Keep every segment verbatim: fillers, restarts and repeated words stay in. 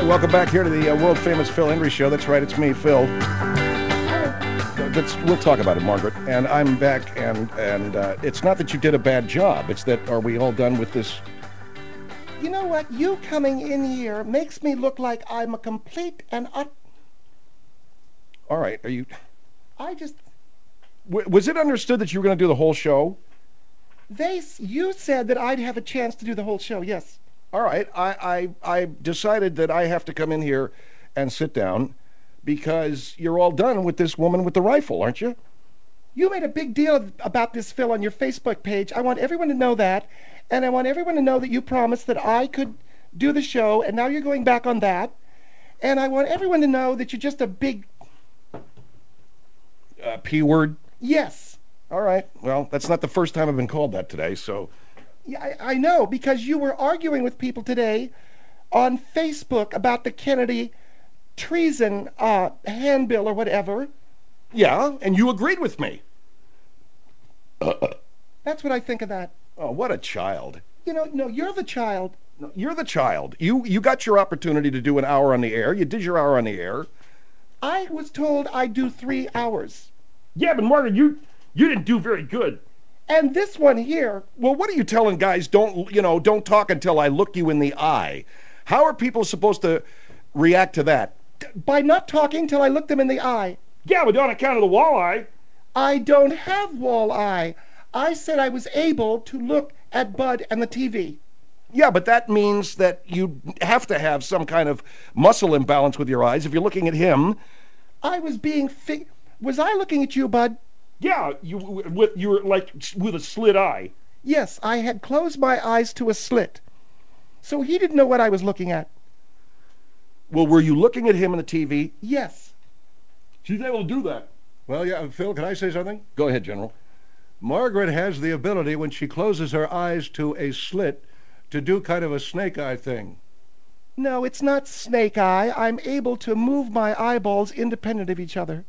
welcome back here to the uh, world-famous Phil Hendrie Show. That's right, it's me, Phil. That's, we'll talk about it, Margaret. And I'm back, and and uh, it's not that you did a bad job. It's that, are we all done with this? You know what? You coming in here makes me look like I'm a complete and ut... All right, are you... I just... W- was it understood that you were going to do the whole show? They... You said that I'd have a chance to do the whole show, yes. All right, I, I, I decided that I have to come in here and sit down because you're all done with this woman with the rifle, aren't you? You made a big deal about this, Phil, on your Facebook page. I want everyone to know that, and I want everyone to know that you promised that I could do the show, and now you're going back on that. And I want everyone to know that you're just a big... Uh, P word? Yes. All right, well, that's not the first time I've been called that today, so... Yeah, I, I know, because you were arguing with people today on Facebook about the Kennedy treason uh, handbill or whatever. Yeah, and you agreed with me. That's what I think of that. Oh, what a child. You know, no, you're the child. No, you're the child. You you got your opportunity to do an hour on the air. You did your hour on the air. I was told I'd do three hours. Yeah, but Margaret, you you didn't do very good. And this one here... Well, what are you telling guys? Don't, you know, don't talk until I look you in the eye. How are people supposed to react to that? By not talking till I look them in the eye. Yeah, but on account of the walleye. I don't have walleye. I said I was able to look at Bud and the T V. Yeah, but that means that you have to have some kind of muscle imbalance with your eyes. If you're looking at him... I was being... Fi- was I looking at you, Bud? Yeah, you with you were like with a slit eye. Yes, I had closed my eyes to a slit. So he didn't know what I was looking at. Well, were you looking at him in the T V? Yes. She's able to do that. Well, yeah, Phil, can I say something? Go ahead, General. Margaret has the ability, when she closes her eyes to a slit, to do kind of a snake eye thing. No, it's not snake eye. I'm able to move my eyeballs independent of each other.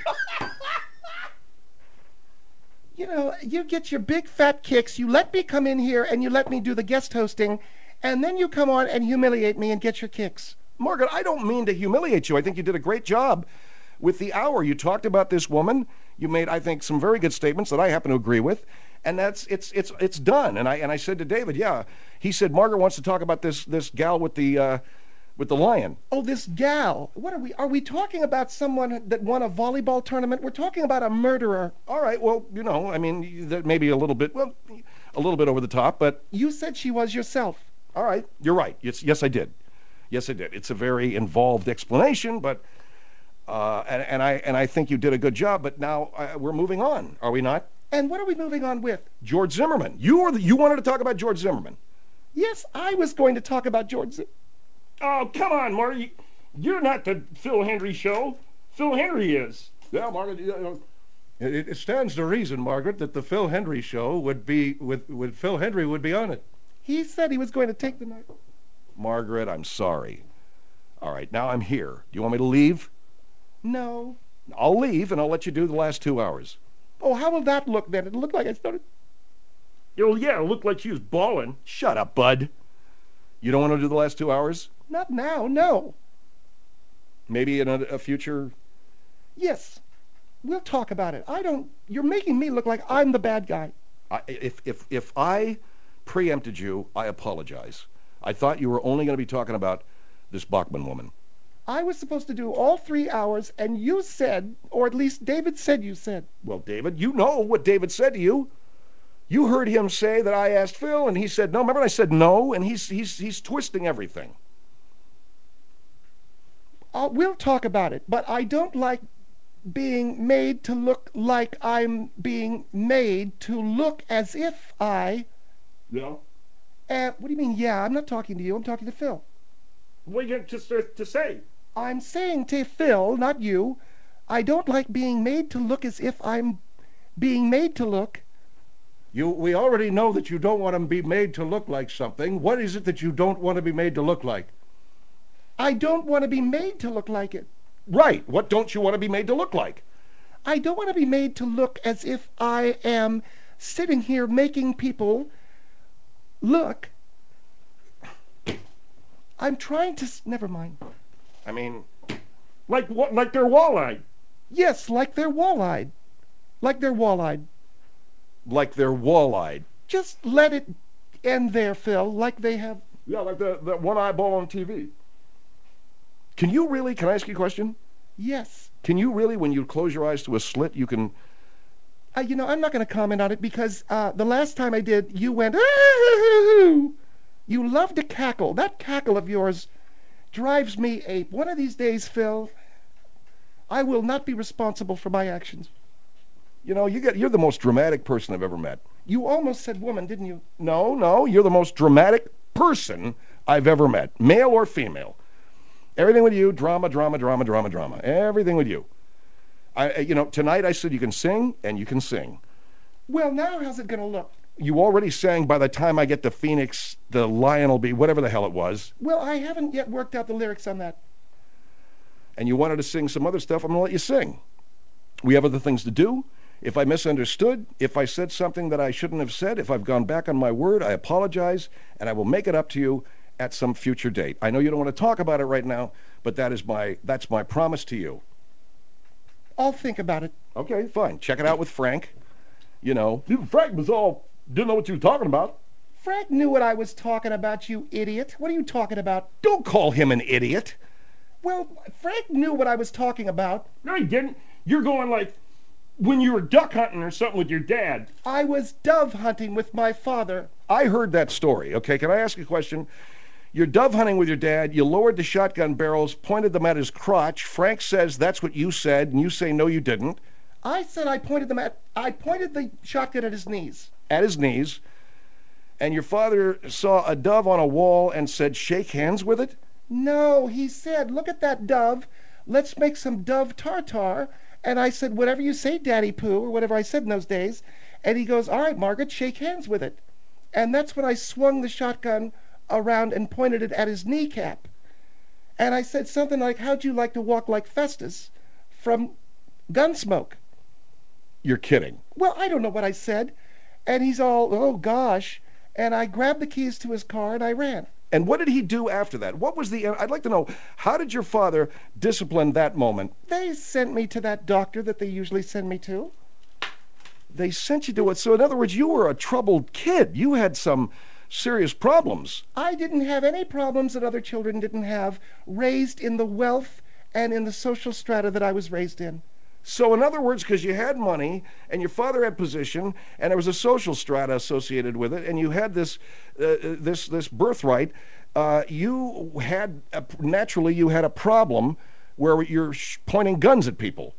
You know, you get your big fat kicks, you let me come in here and you let me do the guest hosting, and then you come on and humiliate me and get your kicks. Margaret, I don't mean to humiliate you. I think you did a great job with the hour. You talked about this woman. You made, I think, some very good statements that I happen to agree with, and that's it's it's it's done. And I and I said to David, yeah, he said Margaret wants to talk about this this gal with the uh, with the lion. Oh, this gal. What are we? Are we talking about someone that won a volleyball tournament? We're talking about a murderer. All right. Well, you know, I mean, that may be a little bit, well, a little bit over the top, but you said she was yourself. All right. You're right. Yes, yes, I did. Yes, I did. It's a very involved explanation, but uh, and, and I and I think you did a good job. But now uh, we're moving on, are we not? And what are we moving on with? George Zimmerman. You were the, you wanted to talk about George Zimmerman. Yes, I was going to talk about George Zimmerman. Oh, come on, Marty. You're not the Phil Hendrie Show. Phil Hendrie is. Yeah, Margaret, you know, it, it stands to reason, Margaret, that the Phil Hendrie Show would be, with, with Phil Hendrie would be on it. He said he was going to take the night. Margaret, I'm sorry. All right, now I'm here. Do you want me to leave? No. I'll leave, and I'll let you do the last two hours. Oh, how will that look then? It'll look like I started... Oh, yeah, it looked like she was bawling. Shut up, Bud. You don't want to do the last two hours? Not now, no. Maybe in a, a future... Yes. We'll talk about it. I don't... You're making me look like I'm the bad guy. I, if, if, if I preempted you, I apologize. I thought you were only going to be talking about this Bachman woman. I was supposed to do all three hours, and you said, or at least David said you said. Well, David, you know what David said to you. You heard him say that I asked Phil, and he said no. Remember I said no, and he's he's he's twisting everything. Uh, we'll talk about it, but I don't like being made to look like I'm being made to look as if I... Yeah? Uh, what do you mean, yeah? I'm not talking to you. I'm talking to Phil. What are you just to, to say? I'm saying to Phil, not you, I don't like being made to look as if I'm being made to look. You, we already know that you don't want to be made to look like something. What is it that you don't want to be made to look like? I don't want to be made to look like it. Right. What don't you want to be made to look like? I don't want to be made to look as if I am sitting here making people look. I'm trying to... s- Never mind. I mean, Like what? Like they're walleye. Yes, like they're wall-eyed. Like they're wall-eyed. like they're wall-eyed. Just let it end there, Phil, like they have... Yeah, like the, the one eyeball on T V. Can you really, can I ask you a question? Yes. Can you really, when you close your eyes to a slit, you can... Uh, you know, I'm not going to comment on it because uh, the last time I did, you went... "Ah-hoo-hoo-hoo." You love to cackle. That cackle of yours drives me ape. One of these days, Phil, I will not be responsible for my actions. You know, you get, you're the most dramatic person I've ever met. You almost said woman, didn't you? No, no, you're the most dramatic person I've ever met, male or female. Everything with you, drama, drama, drama, drama, drama. Everything with you. I, you know, tonight I said you can sing, and you can sing. Well, now how's it going to look? You already sang by the time I get to Phoenix, the lion will be, whatever the hell it was. Well, I haven't yet worked out the lyrics on that. And you wanted to sing some other stuff, I'm going to let you sing. We have other things to do. If I misunderstood, if I said something that I shouldn't have said, if I've gone back on my word, I apologize, and I will make it up to you at some future date. I know you don't want to talk about it right now, but that is my that's my promise to you. I'll think about it. Okay, fine. Check it out with Frank. You know, Dude, Frank was all didn't know what you were talking about. Frank knew what I was talking about, you idiot. What are you talking about? don't call him an idiot. Well, Frank knew what I was talking about. No, he didn't. You're going like when you were duck hunting or something with your dad. I was dove hunting with my father. I heard that story. Okay, can I ask you a question? You're dove hunting with your dad. You lowered the shotgun barrels, pointed them at his crotch. Frank says that's what you said, and you say no, you didn't. I said I pointed them at... I pointed the shotgun at his knees. At his knees. And your father saw a dove on a wall and said, shake hands with it? No, he said, look at that dove. Let's make some dove tartar. And I said, whatever you say, Daddy Pooh, or whatever I said in those days. And he goes, all right, Margaret, shake hands with it. And that's when I swung the shotgun around and pointed it at his kneecap. And I said something like, how'd you like to walk like Festus from Gunsmoke? You're kidding. Well, I don't know what I said. And he's all, oh, gosh. And I grabbed the keys to his car and I ran. And what did he do after that? What was the... I'd like to know, how did your father discipline that moment? They sent me to that doctor that they usually send me to. They sent you to it. So in other words, you were a troubled kid. You had some serious problems. I didn't have any problems that other children didn't have, raised in the wealth and in the social strata that I was raised in. So in other words, because you had money and your father had position and there was a social strata associated with it and you had this uh, this this birthright, uh, you had a, naturally you had a problem where you're sh- pointing guns at people.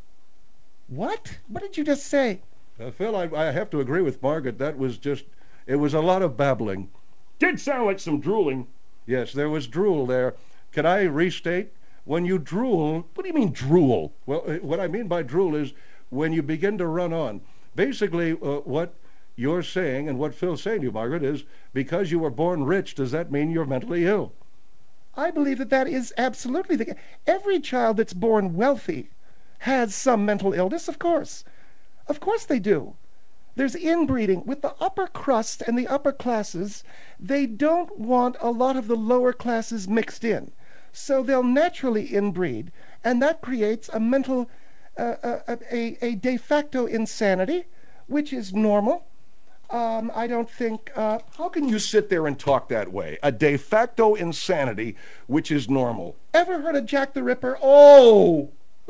What? What did you just say? Uh, Phil, I, I have to agree with Margaret. That was just, it was a lot of babbling. Did sound like some drooling. Yes, there was drool there. Can I restate? When you drool, What do you mean drool? well, uh, what I mean by drool is when you begin to run on. Basically, uh, what you're saying and what Phil's saying to you, Margaret, is because you were born rich, does that mean you're mentally ill? I believe that that is absolutely the case. Every child that's born wealthy has some mental illness, of course. Of course they do. There's inbreeding. With the upper crust and the upper classes, they don't want a lot of the lower classes mixed in. So they'll naturally inbreed, and that creates a mental, uh, a, a, a de facto insanity, which is normal. Um, I don't think... Uh, How can you sit there and talk that way? A de facto insanity, which is normal. ever heard of Jack the Ripper? Oh!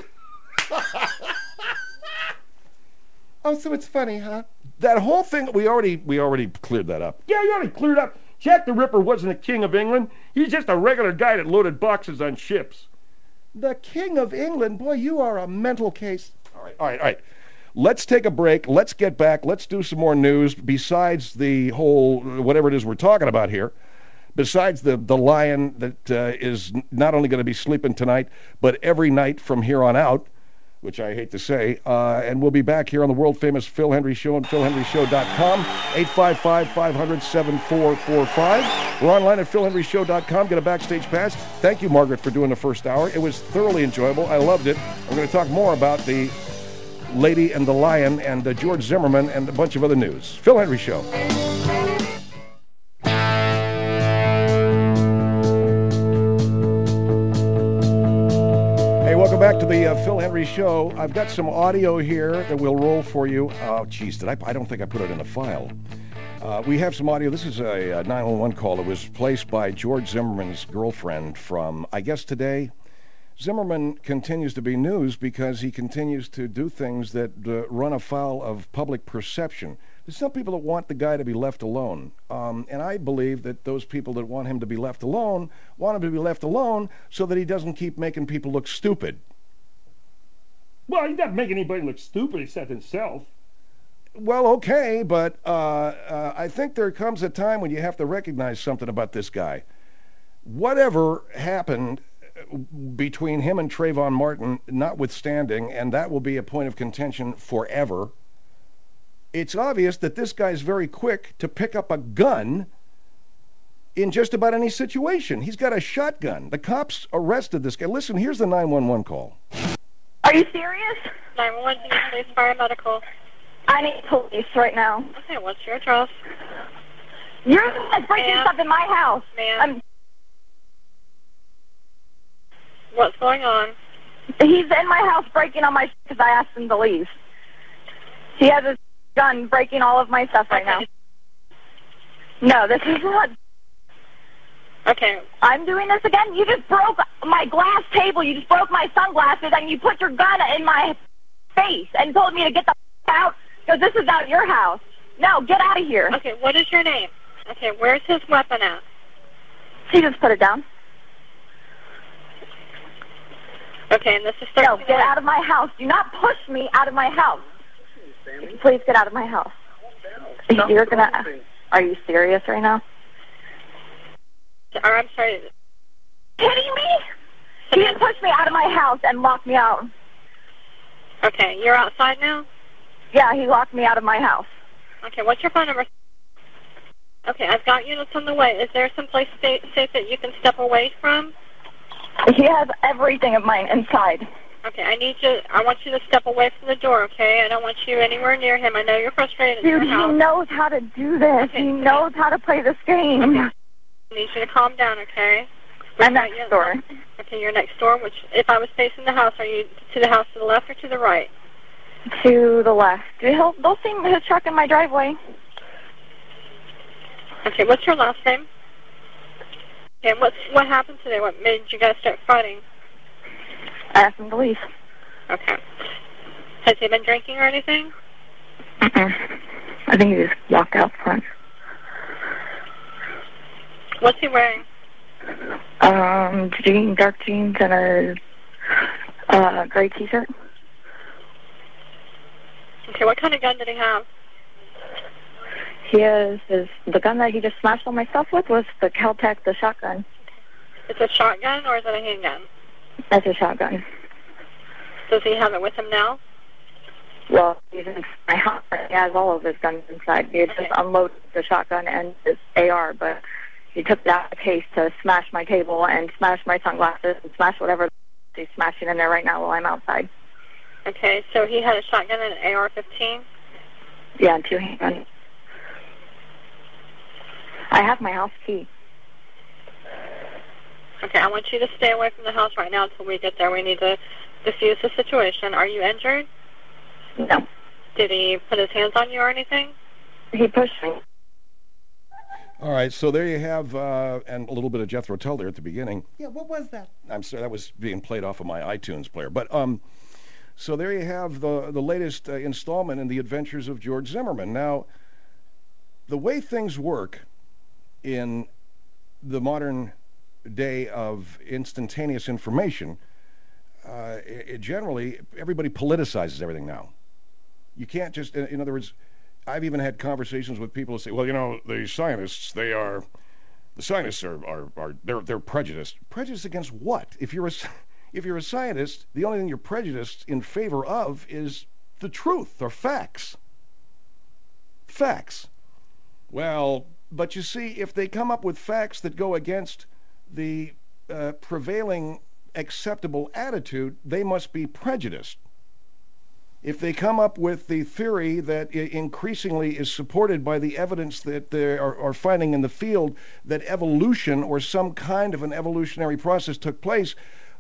Oh, so it's funny, huh? That whole thing, we already we already cleared that up. Yeah, you already cleared up. Jack the Ripper wasn't a king of England. He's just a regular guy that loaded boxes on ships. The King of England? Boy, you are a mental case. All right, all right, all right. Let's take a break. Let's get back. Let's do some more news besides the whole, whatever it is we're talking about here. Besides the, the lion that uh, is not only going to be sleeping tonight, but every night from here on out, which I hate to say. Uh, and we'll be back here on the world-famous Phil Hendrie Show and phil hendrie show dot com, eight five five, five hundred, seven four four five. We're online at phil hendrie show dot com. Get a backstage pass. Thank you, Margaret, for doing the first hour. It was thoroughly enjoyable. I loved it. We're going to talk more about the Lady and the Lion and uh, George Zimmerman and a bunch of other news. Phil Hendrie Show. the uh, Phil Henry Show. I've got some audio here that we'll roll for you. Oh, geez, did I? I don't think I put it in a file. Uh, we have some audio. This is a, a nine one one call that was placed by George Zimmerman's girlfriend from, I guess, today. Zimmerman continues to be news because he continues to do things that uh, run afoul of public perception. There's some people that want the guy to be left alone. Um, and I believe that those people that want him to be left alone want him to be left alone so that he doesn't keep making people look stupid. Well, he doesn't make anybody look stupid except himself. Well, okay, but uh, uh, I think there comes a time when you have to recognize something about this guy. Whatever happened between him and Trayvon Martin, notwithstanding, and that will be a point of contention forever, it's obvious that this guy's very quick to pick up a gun in just about any situation. He's got a shotgun. The cops arrested this guy. Listen, here's the nine one one call. Are you serious? nine one one, police, fire, medical. I need police right now. Okay, what's your address? You're the one that's breaking Ma'am? stuff in my house. Ma'am? Um, What's going on? he's in my house breaking all my shit because I asked him to leave. He has his gun breaking all of my stuff right Okay. now. No, this is not. Okay, I'm doing this again? You just broke my glass table. You just broke my sunglasses, and you put your gun in my face and told me to get the f- out because this is not your house. No, get out of here. okay, what is your name? Okay, where's his weapon at? He just put it down. Okay, and this is No, thirteen. get out of my house. Do not push me out of my house. Please get out of my house. You're gonna. Are you serious right now? Or, I'm sorry. Kidding me? He just pushed me out of my house and locked me out. Okay, you're outside now? Yeah, he locked me out of my house. Okay, what's your phone number? Okay, I've got units on the way. Is there some place safe that you can step away from? He has everything of mine inside. Okay, I need you, I want you to step away from the door, okay? I don't want you anywhere near him. I know you're frustrated in Dude, your he house. knows how to do this. Okay. He knows how to play this game. Okay. I need you to calm down, okay? We've I'm got next you- door. Okay, you're next door. Which, if I was facing the house, are you to the house to the left or to the right? To the left. He'll, they'll see his truck in my driveway. Okay, what's your last name? Okay, what's, what happened today? What made you guys start fighting? I asked him to leave. Okay. Has he been drinking or anything? Mm-mm. I think he just walked out front. What's he wearing? Um, jean, dark jeans and a uh, gray t-shirt. Okay, what kind of gun did he have? He has his, the gun that he just smashed all my stuff with was the Caltech, the shotgun. It's a shotgun or is it a handgun? That's a shotgun. Does he have it with him now? Well, he's in my house. He has all of his guns inside. He had Okay. just unloaded the shotgun and his A R, but he took that out of the case to smash my table and smash my sunglasses and smash whatever he's smashing in there right now while I'm outside. Okay, so he had a shotgun and an A R fifteen? Yeah, and two handguns. I have my house key. Okay, I want you to stay away from the house right now until we get there. We need to diffuse the situation. Are you injured? No. Did he put his hands on you or anything? He pushed me. All right, so there you have, uh, and a little bit of Jethro Tull there at the beginning. Yeah, what was that? I'm sorry, that was being played off of my iTunes player. But um, so there you have the the latest uh, installment in the adventures of George Zimmerman. Now, the way things work in the modern day of instantaneous information, uh, it, it generally everybody politicizes everything now. You can't just, in, in other words, I've even had conversations with people who say, "Well, you know, the scientists, they are, the scientists are, are, are they're, they're prejudiced. Prejudiced against what? If you're a, if you're a scientist, the only thing you're prejudiced in favor of is the truth or facts. Facts. Well, but you see, if they come up with facts that go against the uh, prevailing acceptable attitude, they must be prejudiced. If they come up with the theory that I- increasingly is supported by the evidence that they are, are finding in the field that evolution or some kind of an evolutionary process took place,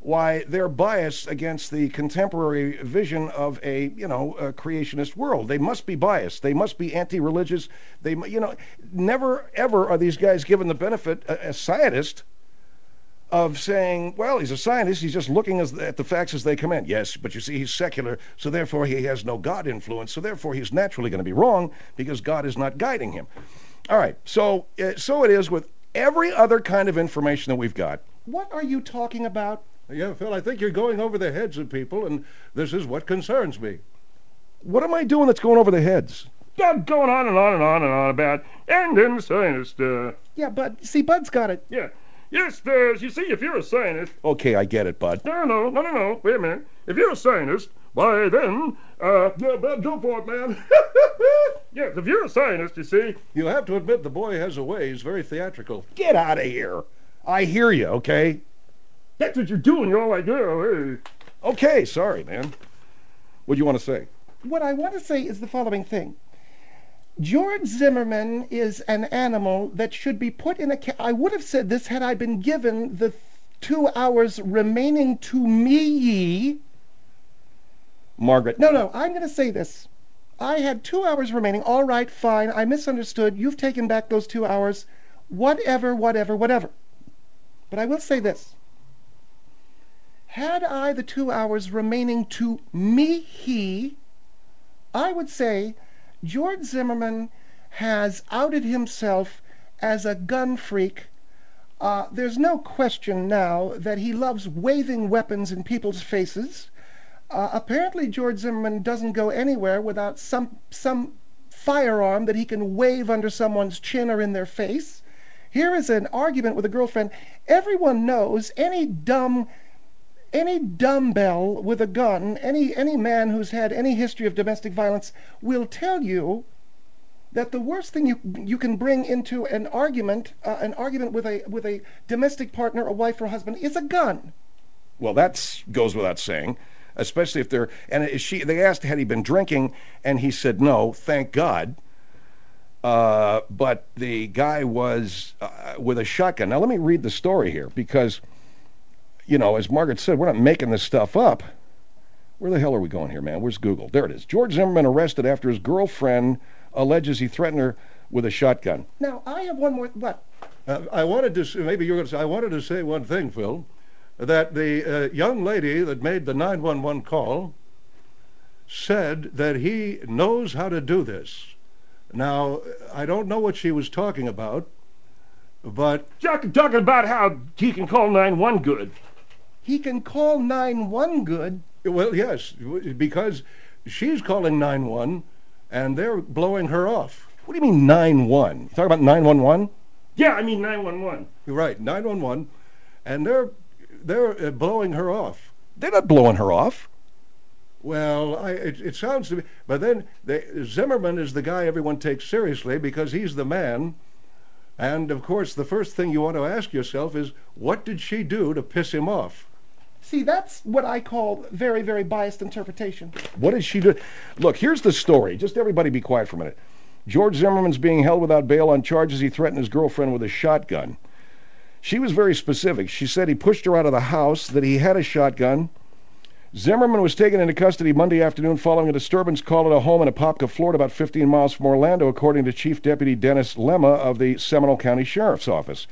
why they're biased against the contemporary vision of a, you know, a creationist world. They must be biased. They must be anti-religious. They, mu- you know, never ever are these guys given the benefit, a, a scientist, of saying, well, he's a scientist, he's just looking as, at the facts as they come in. Yes, but you see, he's secular, so therefore he has no God influence, so therefore he's naturally going to be wrong because God is not guiding him. All right, so uh, so it is with every other kind of information that we've got. What are you talking about? Yeah, Phil, I think you're going over the heads of people, and this is what concerns me. What am I doing that's going over their heads? I'm going on and on and on and on about, and then the scientist, uh, Yeah, Bud. See, Bud's got it. yeah. Yes, there's, you see, if you're a scientist, Okay, I get it, Bud. no, no, no, no, no, wait a minute. If you're a scientist, why then, uh, yeah, Bob, go for it, man. Yes, if you're a scientist, you see, You have to admit the boy has a way. He's very theatrical. Get out of here. I hear you, okay? that's what you're doing. You're all like, oh, hey. Okay, sorry, man. What do you want to say? What I want to say is the following thing. George Zimmerman is an animal that should be put in a ca- I would have said this had I been given the th- two hours remaining to me. Margaret. No, no, I'm going to say this. I had two hours remaining. All right, fine. I misunderstood. You've taken back those two hours. Whatever, whatever, whatever. But I will say this. Had I the two hours remaining to me, he, I would say George Zimmerman has outed himself as a gun freak. Uh, there's no question now that he loves waving weapons in people's faces. Uh, apparently, George Zimmerman doesn't go anywhere without some some firearm that he can wave under someone's chin or in their face. Here is an argument with a girlfriend. Everyone knows any dumb any dumbbell with a gun, any any man who's had any history of domestic violence will tell you that the worst thing you you can bring into an argument, uh, an argument with a with a domestic partner, a wife or a husband, is a gun. Well, that goes without saying, especially if they're, and she, they asked had he been drinking, and he said no, thank God. Uh, but the guy was uh, with a shotgun. Now, let me read the story here, because, you know, as Margaret said, we're not making this stuff up. Where the hell are we going here, man? Where's Google? There it is. George Zimmerman arrested after his girlfriend alleges he threatened her with a shotgun. Now, I have one more. What? Uh, I wanted to, s- maybe you're going to say, I wanted to say one thing, Phil, that the uh, young lady that made the nine one one call said that he knows how to do this. Now, I don't know what she was talking about, but Jack talking about how he can call nine one one good. He can call nine one one good. well, yes, because she's calling nine one one and they're blowing her off. What do you mean nine one? You talking about nine one one? Yeah, I mean nine one one. You're right, nine one one, and they're they're uh, blowing her off. They're not blowing her off. Well, I, it, it sounds to me, but then they, Zimmerman is the guy everyone takes seriously because he's the man. And of course, the first thing you want to ask yourself is, what did she do to piss him off? See, that's what I call very, very biased interpretation. What did she do? Look, here's the story. Just everybody be quiet for a minute. George Zimmerman's being held without bail on charges he threatened his girlfriend with a shotgun. She was very specific. She said he pushed her out of the house, that he had a shotgun. Zimmerman was taken into custody Monday afternoon following a disturbance call at a home in Apopka, Florida, about fifteen miles from Orlando, according to Chief Deputy Dennis Lemma of the Seminole County Sheriff's Office.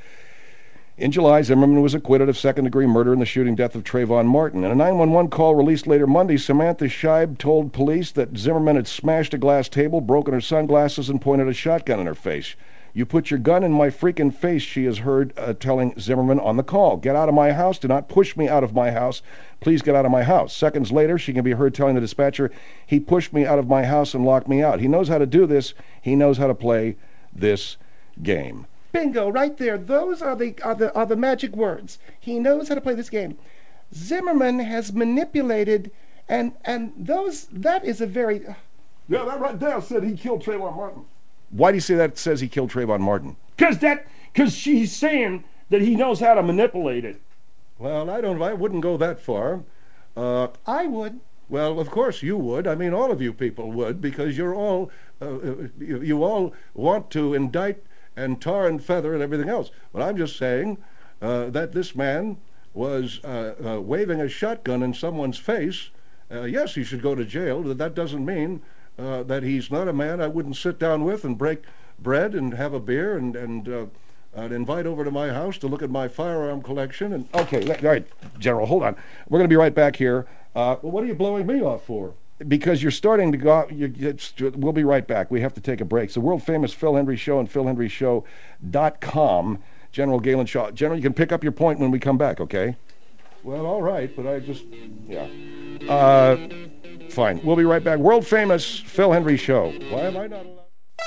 In July, Zimmerman was acquitted of second-degree murder in the shooting death of Trayvon Martin. In a nine one one call released later Monday, Samantha Scheib told police that Zimmerman had smashed a glass table, broken her sunglasses, and pointed a shotgun in her face. "You put your gun in my freaking face," she has heard uh, telling Zimmerman on the call. "Get out of my house. Do not push me out of my house. Please get out of my house." Seconds later, she can be heard telling the dispatcher, "He pushed me out of my house and locked me out." He knows how to do this. He knows how to play this game. Bingo, right there. Those are the are the are the magic words. He knows how to play this game. Zimmerman has manipulated, and and those that is a very. Yeah, that right there said he killed Trayvon Martin. Why do you say that says he killed Trayvon Martin? Cause that, cause she's saying that he knows how to manipulate it. Well, I don't. I wouldn't go that far. Uh, I would. well, of course you would. I mean, all of you people would, because you're all uh, uh, you, you all want to indict and tar and feather and everything else. But I'm just saying uh, that this man was uh, uh, waving a shotgun in someone's face, uh, yes, he should go to jail. But that doesn't mean uh, that he's not a man I wouldn't sit down with and break bread and have a beer and and uh, I'd invite over to my house to look at my firearm collection. And Okay, le- all right, General, hold on. We're going to be right back here. Uh, well, what are you blowing me off for? because you're starting to go out, you, it's, we'll be right back. We have to take a break. It's the world famous Phil Hendry Show and phil hendry show dot com. General Galen Shaw. General, you can pick up your point when we come back, okay? Well, all right, but I just... Yeah. Uh, fine. We'll be right back. World famous Phil Hendry Show. Why am I not allowed?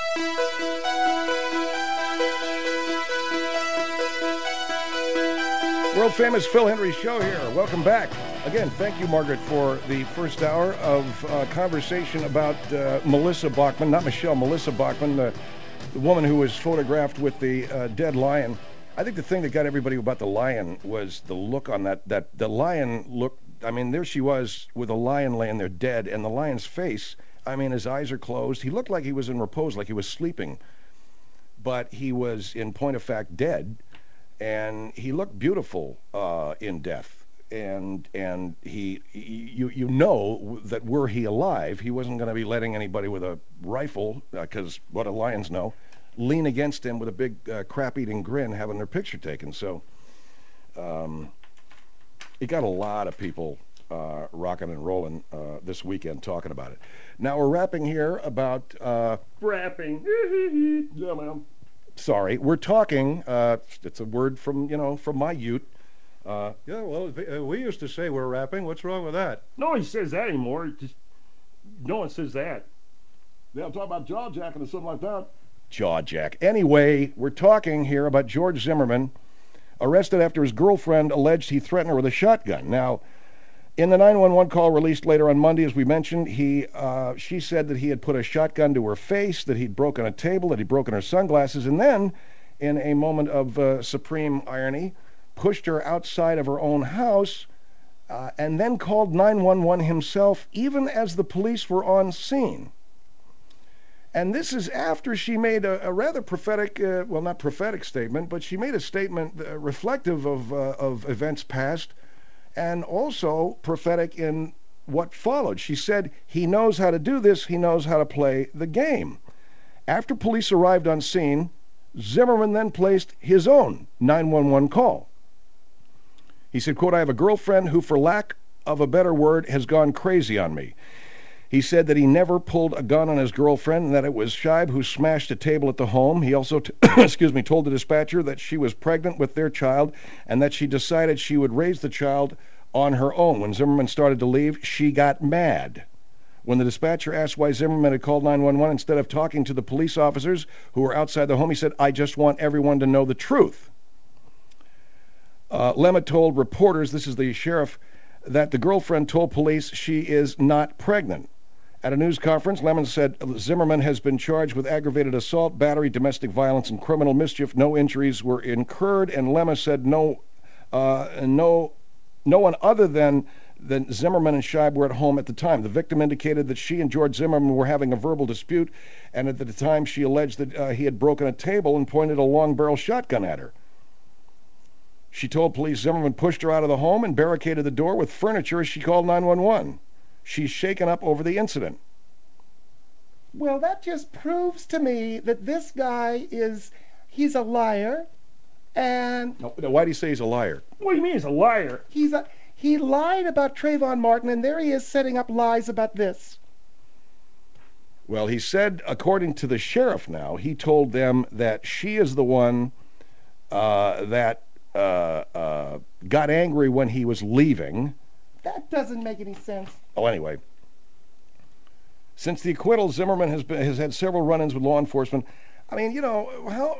World famous Phil Hendry Show here. Welcome back. Again, thank you, Margaret, for the first hour of uh, conversation about uh, Melissa Bachman, not Michelle, Melissa Bachman, the, the woman who was photographed with the uh, dead lion. I think the thing that got everybody about the lion was the look on that, that the lion looked, I mean, there she was with a lion laying there dead, and the lion's face, I mean, his eyes are closed. He looked like he was in repose, like he was sleeping, but he was, in point of fact, dead, and he looked beautiful uh, in death. And and he, you you know that were he alive, he wasn't going to be letting anybody with a rifle, because uh, what do lions know, lean against him with a big uh, crap-eating grin having their picture taken. So um, it got a lot of people uh, rocking and rolling uh, this weekend talking about it. Now we're rapping here about... Uh, Rapping. Yeah, man. sorry, we're talking, uh, it's a word from, you know, from my ute. Uh, yeah, well, uh, we used to say we're rapping. What's wrong with that? Nobody says that anymore. Just, no one says that. Yeah, I'm talking about jaw jacking or something like that. Jaw jack. Anyway, we're talking here about George Zimmerman, arrested after his girlfriend alleged he threatened her with a shotgun. Now, in the nine one one call released later on Monday, as we mentioned, he, uh, she said that he had put a shotgun to her face, that he'd broken a table, that he'd broken her sunglasses, and then, in a moment of uh, supreme irony, pushed her outside of her own house, uh, and then called nine one one himself, even as the police were on scene. And this is after she made a, a rather prophetic, uh, well, not prophetic statement, but she made a statement uh, reflective of, uh, of events past, and also prophetic in what followed. She said, he knows how to do this, he knows how to play the game. After police arrived on scene, Zimmerman then placed his own nine one one call. He said, quote, I have a girlfriend who, for lack of a better word, has gone crazy on me. He said that he never pulled a gun on his girlfriend and that it was Scheib who smashed a table at the home. He also, t- excuse me, told the dispatcher that she was pregnant with their child and that she decided she would raise the child on her own. When Zimmerman started to leave, she got mad. When the dispatcher asked why Zimmerman had called nine one one instead of talking to the police officers who were outside the home, he said, I just want everyone to know the truth. Uh, Lemma told reporters, this is the sheriff, that the girlfriend told police she is not pregnant. At a news conference, Lemon said Zimmerman has been charged with aggravated assault, battery, domestic violence, and criminal mischief. No injuries were incurred, and Lemma said no, uh, no, no one other than, than Zimmerman and Scheib were at home at the time. The victim indicated that she and George Zimmerman were having a verbal dispute, and at the time she alleged that uh, he had broken a table and pointed a long-barrel shotgun at her. She told police Zimmerman pushed her out of the home and barricaded the door with furniture as she called nine one one. She's shaken up over the incident. Well, that just proves to me that this guy is, he's a liar, and No, no, why do you say he's a liar? What do you mean he's a liar? he's a, he lied about Trayvon Martin, and there he is setting up lies about this. Well, he said, according to the sheriff now, he told them that she is the one uh, that uh, uh, got angry when he was leaving. That doesn't make any sense. Oh, anyway. Since the acquittal, Zimmerman has been, has had several run-ins with law enforcement. I mean, you know, how...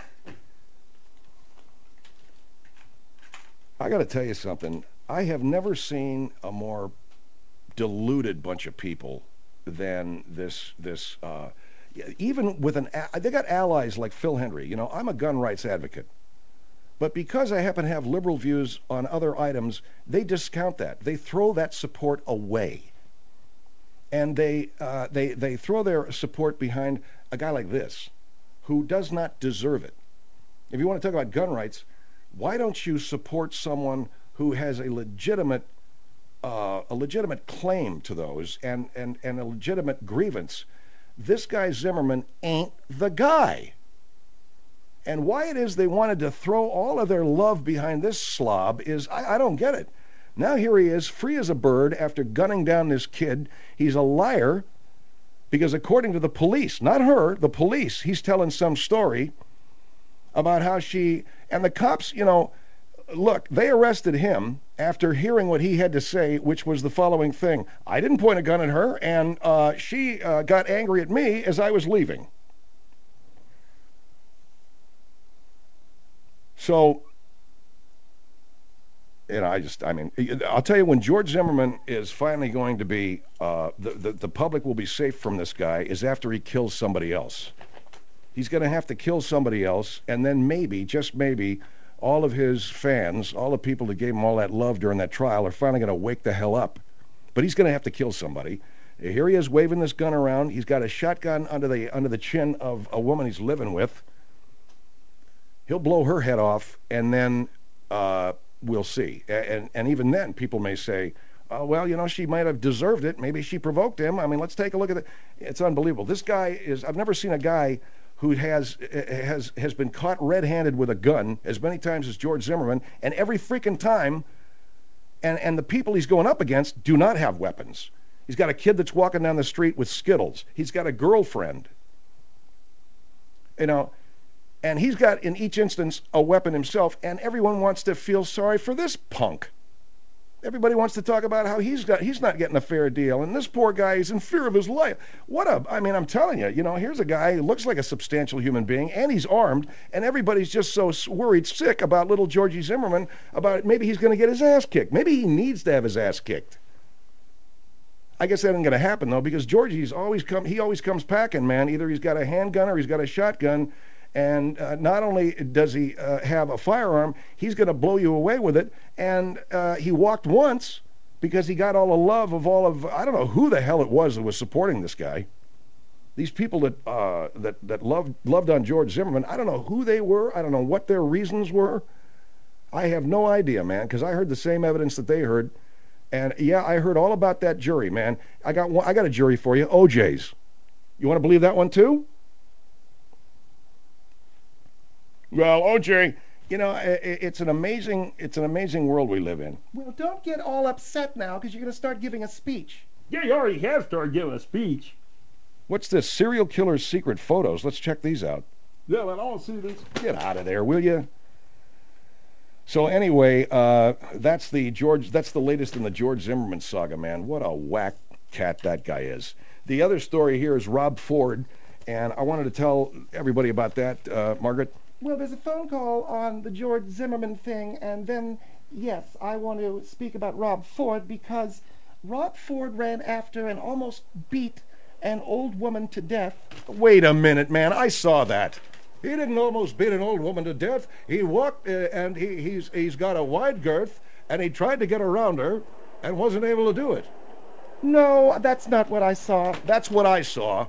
I got to tell you something. I have never seen a more deluded bunch of people than this, this, uh, even with an, they got allies like Phil Hendry. You know, I'm a gun rights advocate. But because I happen to have liberal views on other items, they discount that. They throw that support away. And they, uh, they, they throw their support behind a guy like this, who does not deserve it. If you want to talk about gun rights, why don't you support someone who has a legitimate uh, a legitimate claim to those and, and, and a legitimate grievance. This guy Zimmerman ain't the guy. And why it is they wanted to throw all of their love behind this slob is, I, I don't get it. Now here he is, free as a bird after gunning down this kid. He's a liar because according to the police, not her, the police, he's telling some story about how she, and the cops, you know, look, they arrested him after hearing what he had to say, which was the following thing. I didn't point a gun at her, and uh, she uh, got angry at me as I was leaving. So, you know, I just, I mean, I'll tell you, when George Zimmerman is finally going to be, uh, the, the, the public will be safe from this guy, is after he kills somebody else. He's going to have to kill somebody else, and then maybe, just maybe, all of his fans, all the people that gave him all that love during that trial are finally going to wake the hell up. But he's going to have to kill somebody. Here he is waving this gun around. He's got a shotgun under the under the chin of a woman he's living with. He'll blow her head off, and then uh, we'll see. And, and even then, people may say, oh, well, you know, she might have deserved it. Maybe she provoked him. I mean, let's take a look at it. It's unbelievable. This guy is, I've never seen a guy who has has has been caught red-handed with a gun as many times as George Zimmerman, and every freaking time, and, and the people he's going up against do not have weapons. He's got a kid that's walking down the street with Skittles. He's got a girlfriend. You know, and he's got, in each instance, a weapon himself, and everyone wants to feel sorry for this punk. Everybody wants to talk about how he's got he's not getting a fair deal, and this poor guy is in fear of his life. What a, I mean, I'm telling you, you know, here's a guy who looks like a substantial human being, and he's armed, and everybody's just so worried sick about little Georgie Zimmerman, about maybe he's going to get his ass kicked. Maybe he needs to have his ass kicked. I guess that ain't going to happen, though, because Georgie's always come, he always comes packing, man. Either he's got a handgun or he's got a shotgun. And uh, not only does he uh, have a firearm, he's going to blow you away with it. And uh, he walked once because he got all the love of all of, I don't know who the hell it was that was supporting this guy. These people that uh, that that loved loved on George Zimmerman, I don't know who they were. I don't know what their reasons were. I have no idea, man, because I heard the same evidence that they heard. And yeah, I heard all about that jury, man. I got one, I got a jury for you, O J's. You want to believe that one too? Well, O J, you know, it's an amazing, it's an amazing world we live in. Well, don't get all upset now, because you're going to start giving a speech. Yeah, you already have started giving a speech. What's this? Serial killer's secret photos. Let's check these out. Yeah, man, I want to see this. Get out of there, will you? So anyway, uh, that's the George. That's the latest in the George Zimmerman saga, man. What a whack cat that guy is. The other story here is Rob Ford, and I wanted to tell everybody about that, uh, Margaret. Well, there's a phone call on the George Zimmerman thing, and then, yes, I want to speak about Rob Ford, because Rob Ford ran after and almost beat an old woman to death. Wait a minute, man. I saw that. He didn't almost beat an old woman to death. He walked, uh, and he, he's he's got a wide girth, and he tried to get around her and wasn't able to do it. No, that's not what I saw. That's what I saw.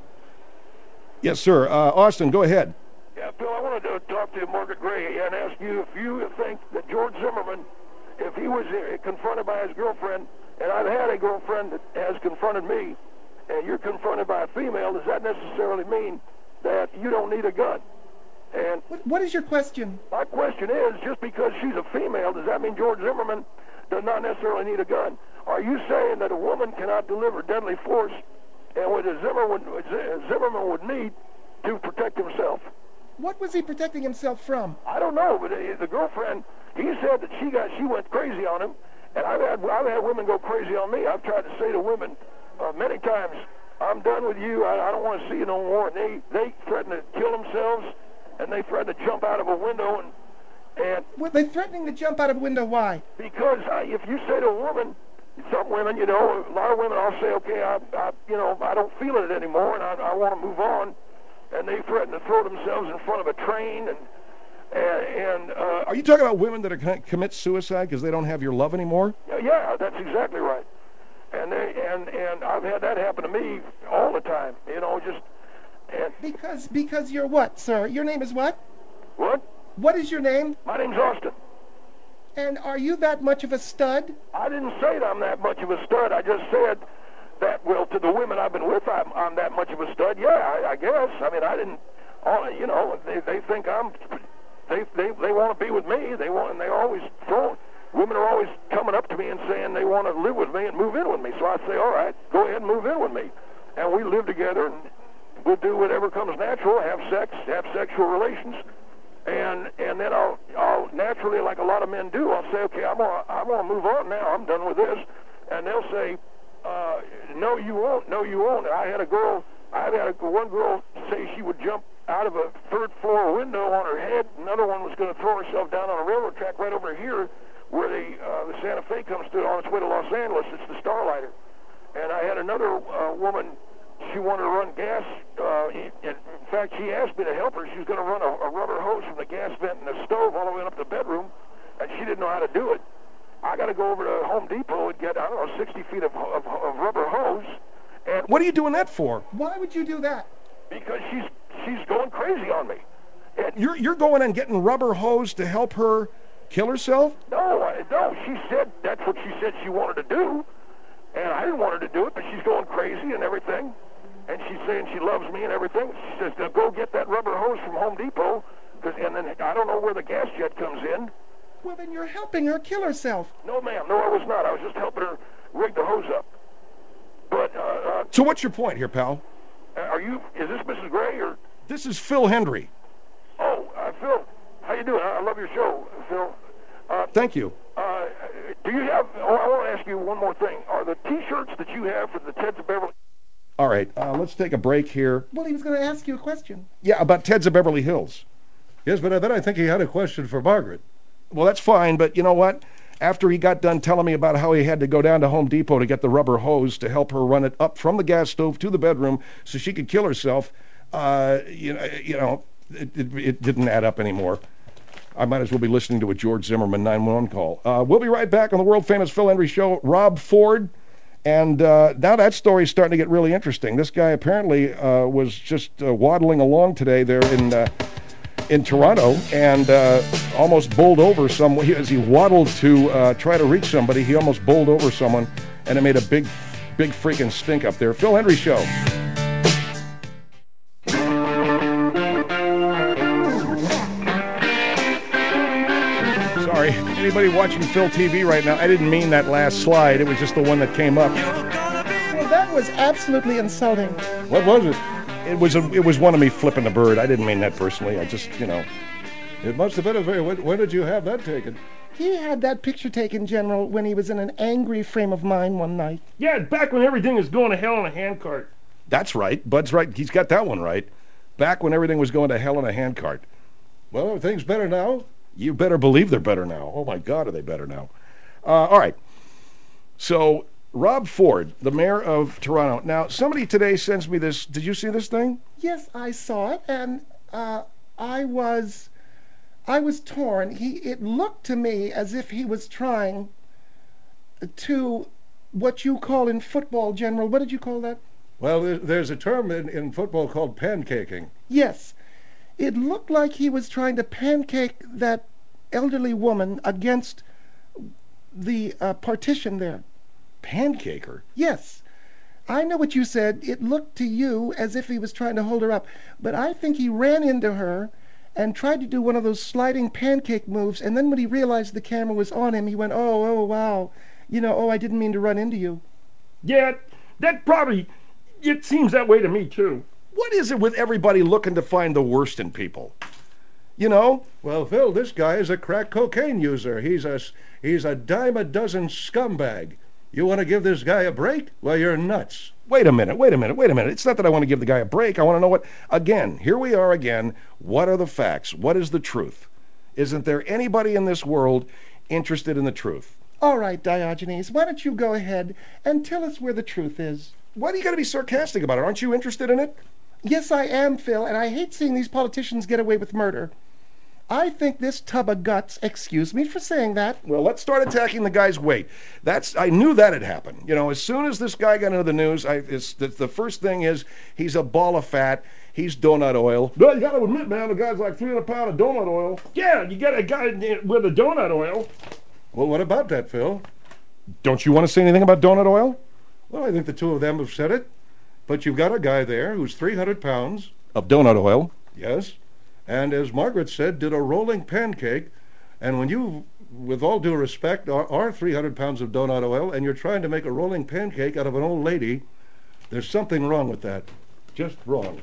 Yes, sir. Uh, Austin, go ahead. Yeah, Bill, I wanted to talk to Margaret Gray and ask you if you think that George Zimmerman, if he was uh, confronted by his girlfriend, and I've had a girlfriend that has confronted me, and you're confronted by a female, does that necessarily mean that you don't need a gun? And What, what is your question? my question is, just because she's a female, does that mean George Zimmerman does not necessarily need a gun? Are you saying that a woman cannot deliver deadly force, and what a Zimmerman, Zimmerman would need to protect himself? What was he protecting himself from? I don't know, but uh, the girlfriend, he said that she got, she went crazy on him, and I've had, I've had women go crazy on me. I've tried to say to women uh, many times, I'm done with you. I, I don't want to see you no more. And they, they threaten to kill themselves, and they threaten to jump out of a window, and and Were they threatening to jump out of a window? Why? because uh, if you say to a woman, some women, you know, a lot of women, I'll say, okay, I, I you know, I don't feel it anymore, and I, I want to move on. And they threaten to throw themselves in front of a train, and and, and uh, Are you talking about women that are going to commit suicide because they don't have your love anymore? yeah, that's exactly right. And they and and I've had that happen to me all the time. You know, just and Because because you're what, sir? Your name is what? what? What is your name? My name's Austin. And are you that much of a stud? I didn't say that I'm that much of a stud. I just said that, well, to the women I've been with, I'm, I'm that much of a stud. Yeah, I, I guess. I mean, I didn't, all, you know, they, they think I'm, they, they, they want to be with me. They want, and they always throw, women are always coming up to me and saying they want to live with me and move in with me. So I say, all right, go ahead and move in with me. And we live together, and we'll do whatever comes natural, have sex, have sexual relations. And and then I'll I'll naturally, like a lot of men do, I'll say, okay, I'm gonna I want to move on now. I'm done with this. And they'll say, uh, no, you won't. No, you won't. And I had a girl. I had a, one girl say she would jump out of a third floor window on her head. Another one was going to throw herself down on a railroad track right over here, where the uh, the Santa Fe comes to on its way to Los Angeles. It's the Starlighter. And I had another uh, woman. She wanted to run gas. Uh, in fact, she asked me to help her. She was going to run a, a rubber hose from the gas vent in the stove all the way up to the bedroom, and she didn't know how to do it. I got to go over to Home Depot and get, I don't know, sixty feet of, of, of rubber hose. And What are you doing that for? Why would you do that? because she's she's going crazy on me. And You're you're going and getting rubber hose to help her kill herself? no, I, no, she said that's what she said she wanted to do, and I didn't want her to do it, but she's going crazy and everything. And she's saying she loves me and everything. She says, now go get that rubber hose from Home Depot, 'cause, and then I don't know where the gas jet comes in. Well, then you're helping her kill herself. No, ma'am, no, I was not. I was just helping her rig the hose up. But, uh, uh, So what's your point here, pal? are you, is this Missus Gray or, This is Phil Hendry. oh, uh, Phil, how you doing? I I love your show, Phil. Uh, Thank you. uh, do you have, oh, I want to ask you one more thing. Are the T-shirts that you have for the Teds of Beverly, All right, uh, let's take a break here. Well, he was going to ask you a question. Yeah, about Ted's of Beverly Hills. Yes, but then I think he had a question for Margaret. Well, that's fine, but you know what? After he got done telling me about how he had to go down to Home Depot to get the rubber hose to help her run it up from the gas stove to the bedroom so she could kill herself, uh, you know, you know, it, it, it didn't add up anymore. I might as well be listening to a George Zimmerman nine one one call. Uh, we'll be right back on the world-famous Phil Hendry Show. Rob Ford. And uh, now that story's starting to get really interesting. This guy apparently uh, was just uh, waddling along today there in uh, in Toronto and uh, almost bowled over someone. As he waddled to uh, try to reach somebody, he almost bowled over someone, and it made a big, big freaking stink up there. Phil Hendry Show. Sorry, anybody watching Phil T V right now, I didn't mean that last slide. It was just the one that came up. Well, that was absolutely insulting. What was it? It was a, it was one of me flipping a bird. I didn't mean that personally. I just, you know. It must have been a very. When, when did you have that taken? He had that picture taken, General, when he was in an angry frame of mind one night. Yeah, back when everything was going to hell in a handcart. That's right. Bud's right. He's got that one right. Back when everything was going to hell in a handcart. Well, are things better now? You better believe they're better now. Oh, my God, are they better now. Uh, all right. So, Rob Ford, the mayor of Toronto. Now, somebody today sends me this. Did you see this thing? Yes, I saw it, and uh, I was, I was torn. He, it looked to me as if he was trying to, what you call in football, General. What did you call that? Well, there- there's a term in, in football called pancaking. Yes. It looked like he was trying to pancake that elderly woman against the uh, partition there. Pancaker? Yes. I know what you said. It looked to you as if he was trying to hold her up. But I think he ran into her and tried to do one of those sliding pancake moves. And then when he realized the camera was on him, he went, oh, oh, wow. You know, oh, I didn't mean to run into you. Yeah, that probably, it seems that way to me, too. What is it with everybody looking to find the worst in people? You know? Well, Phil, this guy is a crack cocaine user. He's a, he's a dime a dozen scumbag. You want to give this guy a break? Well, you're nuts. Wait a minute, wait a minute, wait a minute. It's not that I want to give the guy a break. I want to know what, again, here we are again. What are the facts? What is the truth? Isn't there anybody in this world interested in the truth? All right, Diogenes, why don't you go ahead and tell us where the truth is? Why do you got to be sarcastic about it? Aren't you interested in it? Yes, I am, Phil, and I hate seeing these politicians get away with murder. I think this tub of guts, excuse me for saying that. Well, let's start attacking the guy's weight. That's I knew that had happened. You know, as soon as this guy got into the news, I, it's, the, the first thing is he's a ball of fat. He's donut oil. Well, you got to admit, man, the guy's like three hundred pounds of donut oil. Yeah, you get a guy with a donut oil. Well, what about that, Phil? Don't you want to say anything about donut oil? Well, I think the two of them have said it. But you've got a guy there who's three hundred pounds. Of donut oil? Yes. And as Margaret said, did a rolling pancake. And when you, with all due respect, are, are three hundred pounds of donut oil and you're trying to make a rolling pancake out of an old lady, there's something wrong with that. Just wrong.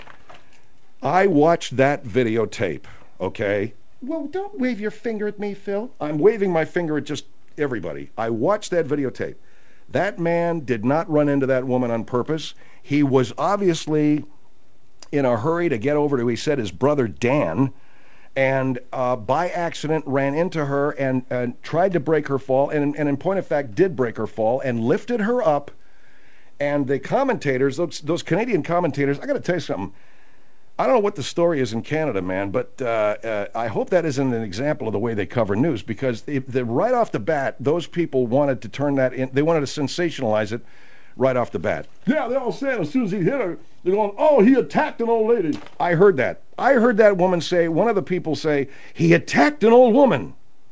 I watched that videotape, okay? Well, don't wave your finger at me, Phil. I'm waving my finger at just everybody. I watched that videotape. That man did not run into that woman on purpose. He was obviously in a hurry to get over to, he said, his brother Dan, and uh, by accident ran into her and, and tried to break her fall, and, and in point of fact did break her fall, and lifted her up. And the commentators, those, those Canadian commentators, I got to tell you something. I don't know what the story is in Canada, man, but uh, uh, I hope that isn't an example of the way they cover news, because they, they, right off the bat, those people wanted to turn that in, they wanted to sensationalize it right off the bat. Yeah, they're all saying as soon as he hit her, they're going, oh, he attacked an old lady. I heard that. I heard that woman say, one of the people say, he attacked an old woman.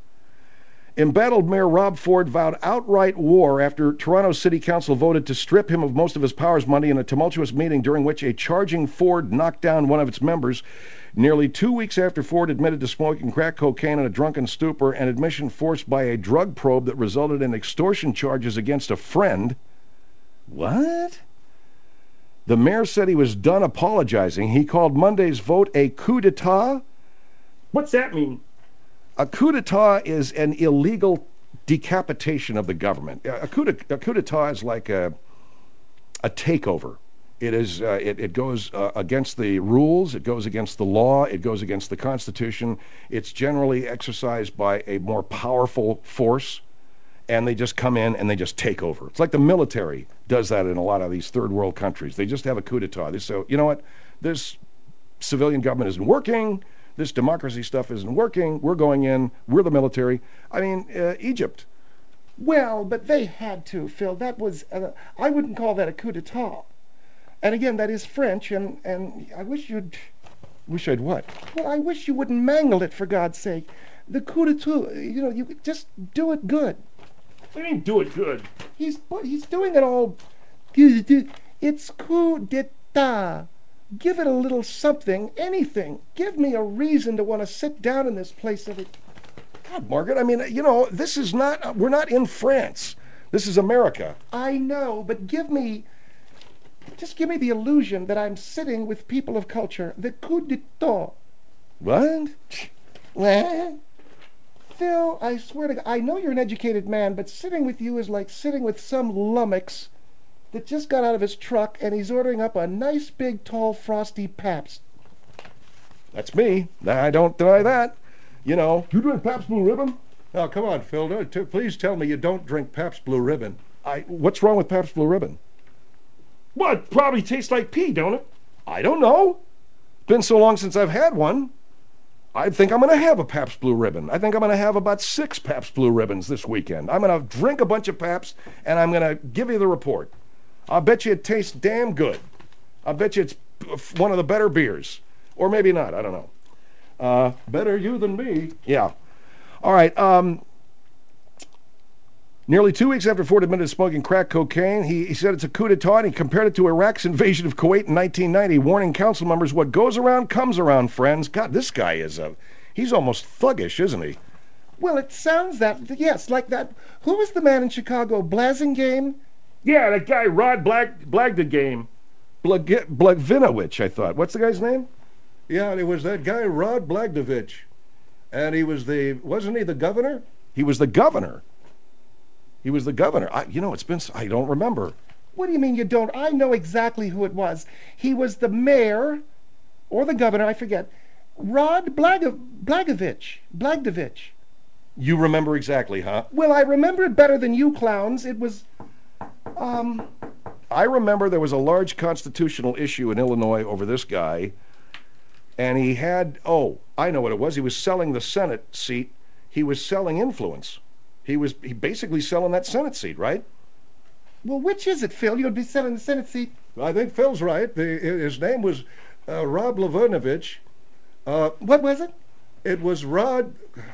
Embattled Mayor Rob Ford vowed outright war after Toronto City Council voted to strip him of most of his powers money in a tumultuous meeting during which a charging Ford knocked down one of its members. Nearly two weeks after Ford admitted to smoking crack cocaine in a drunken stupor, an admission forced by a drug probe that resulted in extortion charges against a friend. What? The mayor said he was done apologizing. He called Monday's vote a coup d'etat. What's that mean? A coup d'etat is an illegal decapitation of the government. A coup, de, a coup d'etat is like a, a takeover. It is. Uh, it, it goes uh, against the rules. It goes against the law. It goes against the Constitution. It's generally exercised by a more powerful force, and they just come in and they just take over. It's like the military does that in a lot of these third world countries. They just have a coup d'etat. They say, you know what, this civilian government isn't working. This democracy stuff isn't working. We're going in. We're the military. I mean, uh, Egypt. Well, but they had to, Phil. That was, uh, I wouldn't call that a coup d'etat. And again, that is French, and, and I wish you'd... Wish I'd what? Well, I wish you wouldn't mangle it, for God's sake. The coup d'etat, you know, you could just do it good. What do you mean, do it good? He's he's doing it all... It's coup d'etat. Give it a little something, anything. Give me a reason to want to sit down in this place every... God, Margaret, I mean, you know, this is not... We're not in France. This is America. I know, but give me... Just give me the illusion that I'm sitting with people of culture. The coup d'etat. What? What? Phil, I swear to God, I know you're an educated man, but sitting with you is like sitting with some lummox that just got out of his truck and he's ordering up a nice big tall frosty Pabst. That's me. I don't deny that. You know. You drink Pabst Blue Ribbon? Now, come on, Phil. Don't- t- Please tell me you don't drink Pabst Blue Ribbon. I. What's wrong with Pabst Blue Ribbon? Well, it probably tastes like pee, don't it? I don't know. It's been so long since I've had one. I think I'm going to have a Pabst Blue Ribbon. I think I'm going to have about six Pabst Blue Ribbons this weekend. I'm going to drink a bunch of Pabst, and I'm going to give you the report. I'll bet you it tastes damn good. I'll bet you it's one of the better beers. Or maybe not. I don't know. Uh, Better you than me. yeah. All right. Um, nearly two weeks after Ford admitted to smoking crack cocaine, he, he said it's a coup d'etat, and he compared it to Iraq's invasion of Kuwait in nineteen ninety, warning council members, what goes around comes around, friends. God, this guy is a... He's almost thuggish, isn't he? Well, it sounds that, yes, like that. Who was the man in Chicago, Blasingame? Yeah, that guy Rod Black Blagdon game. Blag- Blagvinovich, I thought. What's the guy's name? Yeah, and it was that guy, Rod Blagdovich. And he was the... Wasn't he the governor? He was the governor. He was the governor. I, you know, it's been... I don't remember. What do you mean you don't? I know exactly who it was. He was the mayor, or the governor, I forget. Rod Blago- Blagovich. Blagdovich. You remember exactly, huh? Well, I remember it better than you clowns. It was, um... I remember there was a large constitutional issue in Illinois over this guy, and he had... Oh, I know what it was. He was selling the Senate seat. He was selling influence. He was he basically selling that Senate seat, right? Well, which is it, Phil? You'd be selling the Senate seat. I think Phil's right. The, his name was uh, Rob Lavernovich. Uh, What was it? it was Rod...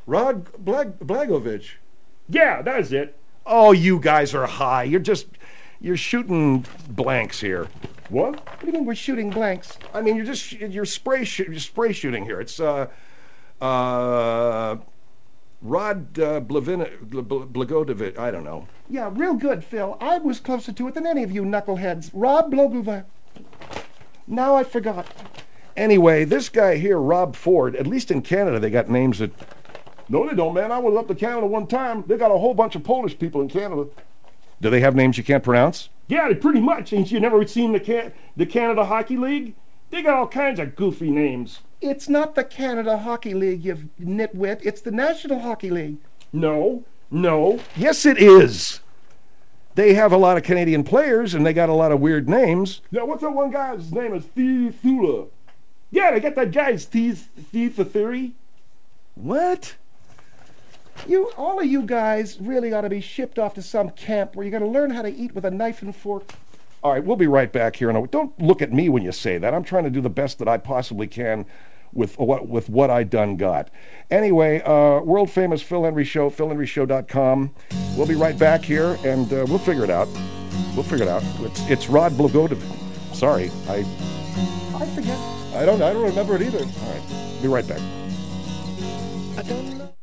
Rod Blag- Blagovich. Yeah, that's it. Oh, you guys are high. You're just, you're shooting blanks here. What? What do you mean we're shooting blanks? I mean, you're just, you're spray, sh- you're spray shooting here. It's, uh, uh, Rod uh, Blavin- Bl- Blagodovich. I don't know. Yeah, real good, Phil. I was closer to it than any of you knuckleheads. Rob Blogova. Now I forgot. Anyway, this guy here, Rob Ford, at least in Canada, they got names that. No, they don't, man. I was up to Canada one time. They got a whole bunch of Polish people in Canada. Do they have names you can't pronounce? Yeah, they pretty much. Ain't you never seen the can- the Canada Hockey League? They got all kinds of goofy names. It's not the Canada Hockey League, you nitwit. It's the National Hockey League. No, no. Yes, it is. They have a lot of Canadian players, and they got a lot of weird names. Yeah, what's that one guy's name is Steve Thula? Yeah, they got that guy Steve Steve the Theory. What? You, all of you guys really ought to be shipped off to some camp where you're going to learn how to eat with a knife and fork. All right, we'll be right back here. And don't look at me when you say that. I'm trying to do the best that I possibly can with what with what I done got. Anyway, uh, world famous Phil Henry Show, phil henry show dot com. We'll be right back here, and uh, we'll figure it out. We'll figure it out. It's it's Rod Blagodov. Sorry, I I forget. I don't I don't remember it either. all right. Be right back. I don't know.